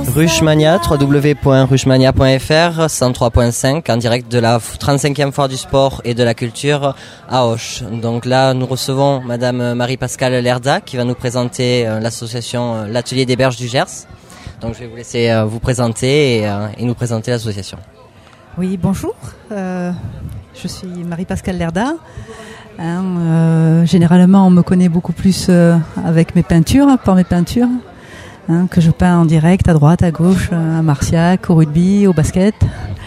Ruchmania, www.ruchmania.fr, 103.5, en direct de la 35e foire du sport et de la culture à Auch. Donc là, nous recevons Madame Marie-Pascale Lerda qui va nous présenter l'association L'Atelier des Berges du Gers. Donc je vais vous laisser vous présenter et nous présenter l'association. Oui, bonjour. Je suis Marie-Pascale Lerda. Généralement, on me connaît beaucoup plus avec mes peintures, par mes peintures. Que je peins en direct, à droite, à gauche, à Marciac, au rugby, au basket.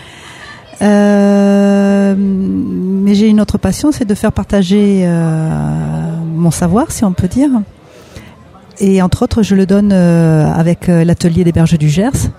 Mais j'ai une autre passion, c'est de faire partager mon savoir, si on peut dire. Et entre autres, je le donne avec l'Atelier des Berges du Gers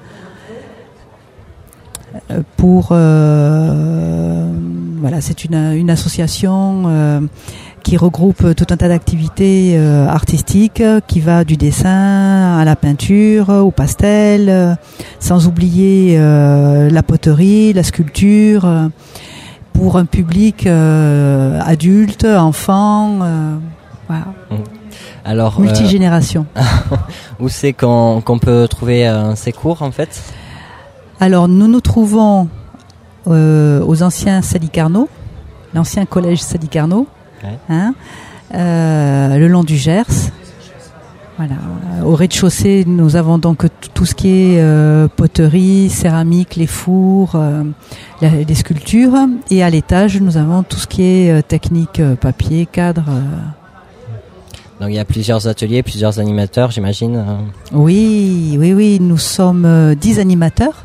voilà, c'est une association qui regroupe tout un tas d'activités artistiques qui va du dessin à la peinture, au pastel, sans oublier la poterie, la sculpture, pour un public adulte, enfant, voilà. Alors, multigénération. Où c'est qu'on peut trouver ces cours en fait ? Alors nous nous trouvons aux anciens Sadi Carnot, l'ancien collège Sadi Carnot. Ouais. Le long du Gers. Voilà. Au rez-de-chaussée, nous avons donc tout ce qui est poterie, céramique, les fours, les sculptures. Et à l'étage, nous avons tout ce qui est technique, papier, cadre. Donc il y a plusieurs ateliers, plusieurs animateurs, j'imagine. Oui. Nous sommes 10 animateurs.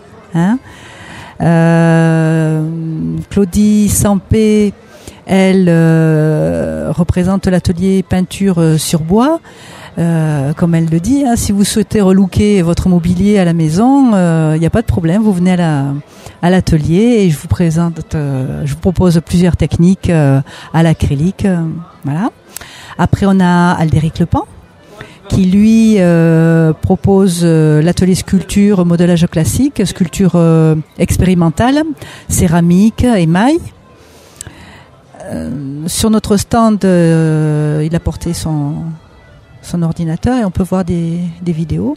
Claudie Sampé, elle représente l'atelier peinture sur bois. Comme elle le dit, si vous souhaitez relooker votre mobilier à la maison, il n'y a pas de problème, vous venez à l'atelier et je vous propose plusieurs techniques à l'acrylique. Voilà. Après, on a Aldéric Lepant qui lui propose l'atelier sculpture, modelage classique, sculpture expérimentale, céramique, émail. Sur notre stand, il a porté son ordinateur et on peut voir des vidéos.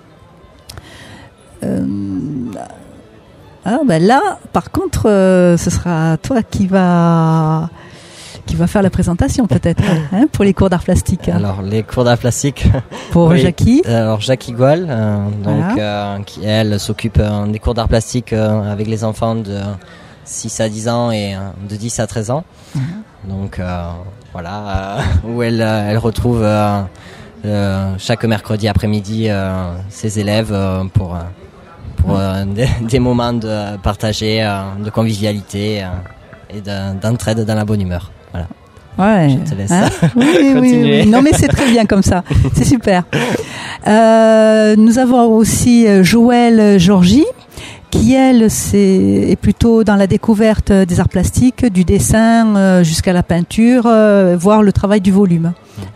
Là, par contre, ce sera toi qui va faire la présentation peut-être pour les cours d'art plastique. Alors les cours d'art plastique pour oui. Jackie. Alors Jackie Goual, qui elle s'occupe des cours d'art plastique avec les enfants de 6 à 10 ans et de 10 à 13 ans. Donc où elle retrouve chaque mercredi après-midi ses élèves pour des moments de partager, de convivialité et d'entraide dans la bonne humeur. Voilà. Ouais. Je te laisse continuer. Oui. Non mais c'est très bien comme ça, c'est super. Nous avons aussi Joëlle Georgie qui elle est plutôt dans la découverte des arts plastiques, du dessin jusqu'à la peinture, voire le travail du volume.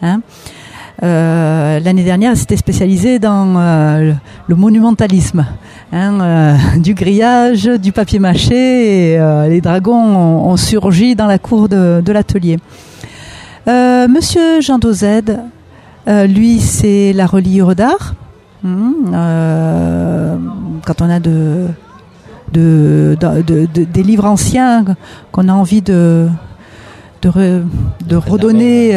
L'année dernière, elle s'était spécialisée dans le monumentalisme, du grillage, du papier mâché, et les dragons ont surgi dans la cour de l'atelier. Monsieur Jean Dozed, lui, c'est la reliure d'art. Quand on a des livres anciens qu'on a envie de redonner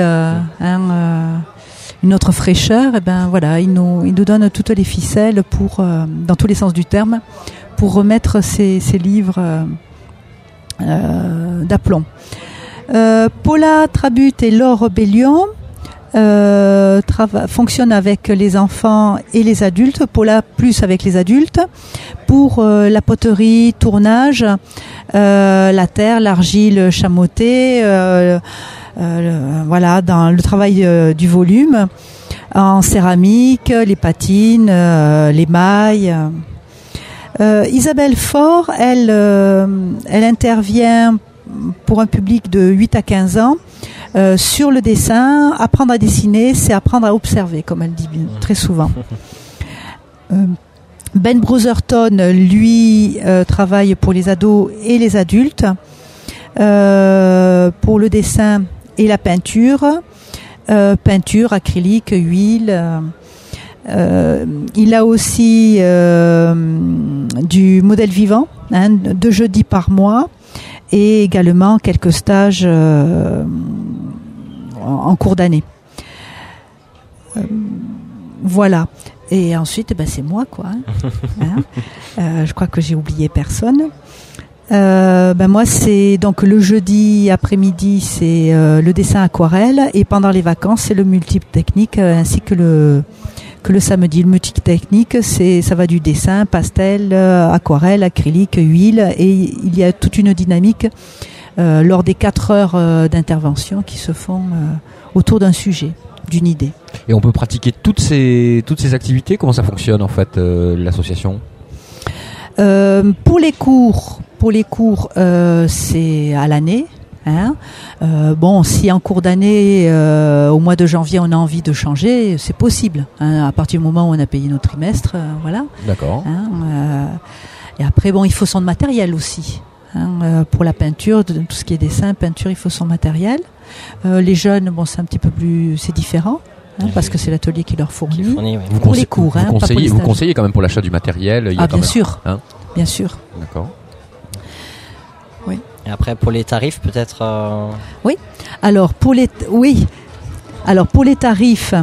une autre fraîcheur, et il nous donne toutes les ficelles dans tous les sens du terme, pour remettre ces livres d'aplomb. Paula Trabut et Laure Bellion fonctionnent avec les enfants et les adultes. Paula plus avec les adultes pour la poterie, tournage, la terre, l'argile chamottée. Dans le travail du volume, en céramique, les patines, l'émail. Isabelle Faure, elle intervient pour un public de 8 à 15 ans sur le dessin. Apprendre à dessiner, c'est apprendre à observer, comme elle dit très souvent. Ben Brotherton, lui, travaille pour les ados et les adultes, pour le dessin et la peinture, acrylique, huile. Il a aussi du modèle vivant, 2 jeudis par mois, et également quelques stages en cours d'année. Voilà. Et ensuite, c'est moi, quoi. Je crois que j'ai oublié personne. Moi, c'est donc le jeudi après-midi, c'est le dessin aquarelle, et pendant les vacances, c'est le multiple technique ainsi que le samedi. Le multiple technique, ça va du dessin, pastel, aquarelle, acrylique, huile, et il y a toute une dynamique lors des 4 heures d'intervention qui se font autour d'un sujet, d'une idée. Et on peut pratiquer toutes ces activités. Comment ça fonctionne en fait, l'association? Pour les cours, c'est à l'année. Si en cours d'année, au mois de janvier, on a envie de changer, c'est possible. À partir du moment où on a payé nos trimestres, voilà. D'accord. Et après, il faut son matériel aussi. Pour la peinture, tout ce qui est dessin, peinture, il faut son matériel. Les jeunes, c'est un petit peu plus, c'est différent. Parce que c'est l'atelier qui leur fournit. Oui. Pour les cours, vous conseillez quand même pour l'achat du matériel. Bien sûr. Bien sûr. D'accord. Oui. Et après, pour les tarifs, peut-être. Oui. Alors pour les tarifs,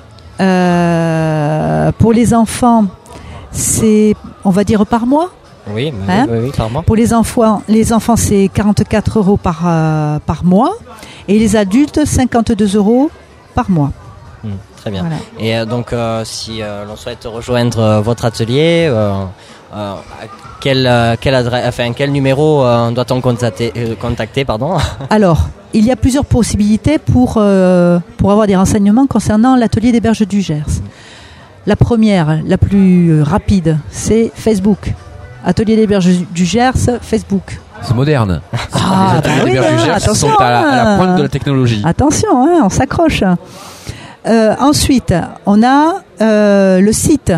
pour les enfants, c'est, on va dire, par mois. Oui, par mois. Pour les enfants, c'est 44 € par mois, et les adultes 52 € par mois. Très bien. Voilà. Et donc, si l'on souhaite rejoindre votre atelier, quel numéro doit-on contacter, pardon? Alors, il y a plusieurs possibilités pour avoir des renseignements concernant l'atelier des Berges du Gers. La première, la plus rapide, c'est Facebook. Atelier des Berges du Gers, Facebook. C'est moderne. Ah, les ateliers des Berges du Gers sont à la pointe de la technologie. Attention, on s'accroche. Ensuite, on a le site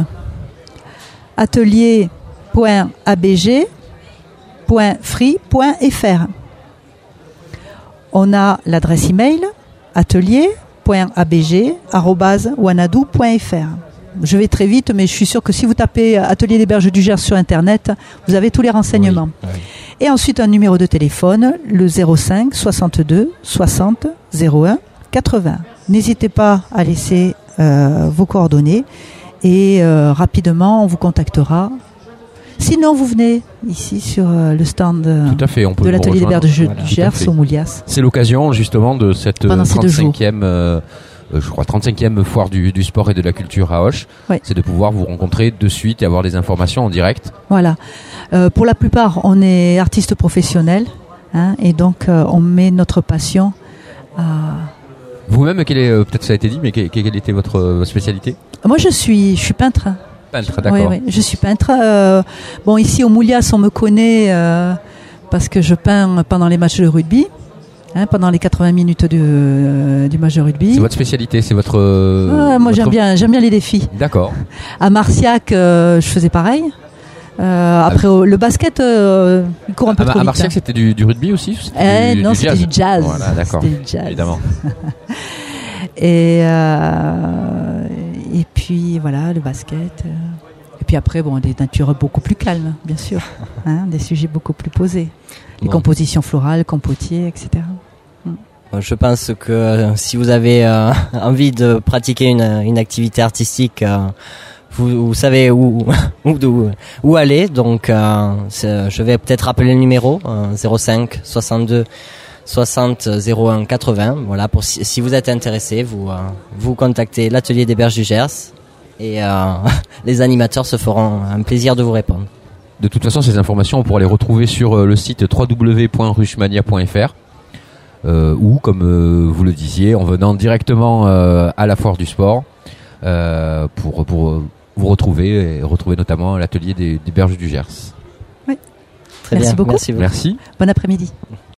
atelier.abg.free.fr. On a l'adresse email atelier.abg@wanadoo.fr. Je vais très vite, mais je suis sûr que si vous tapez Atelier des Berges du Gers sur Internet, vous avez tous les renseignements. Oui. Et ensuite, un numéro de téléphone, le 05 62 60 01 80. N'hésitez pas à laisser vos coordonnées et rapidement, on vous contactera. Sinon, vous venez ici sur le stand de l'Atelier des Berges du Gers au Moulias. C'est l'occasion justement de cette 35e... 35e foire du sport et de la culture à Auch, c'est de pouvoir vous rencontrer de suite et avoir des informations en direct. Voilà. Pour la plupart, on est artistes professionnels, et donc on met notre passion à... Vous-même, peut-être ça a été dit, mais quelle était votre spécialité? Moi, je suis peintre. Peintre, d'accord. Oui, je suis peintre. Ici au Moulias, on me connaît parce que je peins pendant les matchs de rugby. Pendant les 80 minutes du match de rugby. C'est votre spécialité, c'est votre... moi j'aime bien les défis. D'accord. À Marciac, je faisais pareil. Après le basket, il court un peu trop vite. À Marciac, c'était du rugby aussi? C'était du jazz. Voilà, d'accord. C'était du jazz. Évidemment. Et puis voilà, le basket. Et puis après, des natures beaucoup plus calmes, bien sûr. Des sujets beaucoup plus posés. Les compositions florales, compotiers, etc. Je pense que si vous avez envie de pratiquer une activité artistique, vous savez où aller. Donc, je vais peut-être rappeler le numéro 05 62 60 01 80. Voilà, pour si vous êtes intéressé, vous contactez l'Atelier des Berges du Gers et les animateurs se feront un plaisir de vous répondre. De toute façon, ces informations, on pourra les retrouver sur le site www.ruchmania.fr ou, comme vous le disiez, en venant directement à la foire du sport pour vous retrouver et retrouver notamment l'atelier des Berges du Gers. Oui. Merci beaucoup. Merci. Bon après-midi.